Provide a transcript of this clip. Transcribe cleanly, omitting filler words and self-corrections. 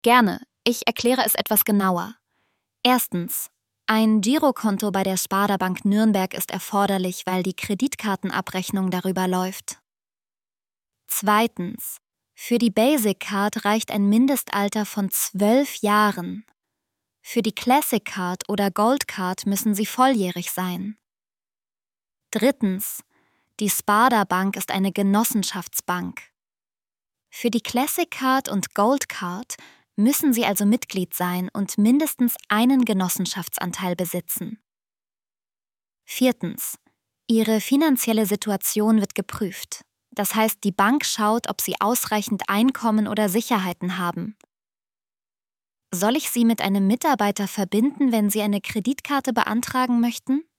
Gerne, ich erkläre es etwas genauer. Erstens. Ein Girokonto bei der Sparda-Bank Nürnberg ist erforderlich, weil die Kreditkartenabrechnung darüber läuft. Zweitens. Für die Basic Card reicht ein Mindestalter von 12 Jahren. Für die Classic Card oder Gold Card müssen Sie volljährig sein. Drittens. Die Sparda-Bank ist eine Genossenschaftsbank. Für die Classic Card und Gold Card müssen Sie also Mitglied sein und mindestens einen Genossenschaftsanteil besitzen. Viertens. Ihre finanzielle Situation wird geprüft. Das heißt, die Bank schaut, ob Sie ausreichend Einkommen oder Sicherheiten haben. Soll ich Sie mit einem Mitarbeiter verbinden, wenn Sie eine Kreditkarte beantragen möchten?